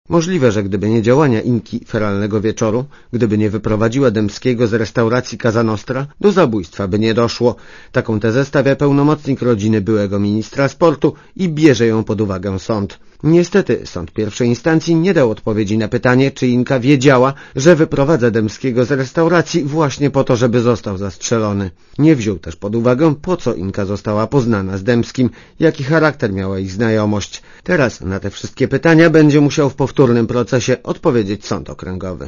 Możliwe, że gdyby nie działania Inki feralnego wieczoru, gdyby nie wyprowadziła Dębskiego z restauracji Casa Nostra, do zabójstwa by nie doszło. Taką tezę stawia pełnomocnik rodziny byłego ministra sportu i bierze ją pod uwagę sąd. Niestety sąd pierwszej instancji nie dał odpowiedzi na pytanie, czy Inka wiedziała, że wyprowadza Dębskiego z restauracji właśnie po to, żeby został zastrzelony. Nie wziął też pod uwagę, po co Inka została poznana z Dębskim, jaki charakter miała ich znajomość. Teraz na te wszystkie pytania będzie musiał w powtórnym procesie odpowiedzieć sąd okręgowy.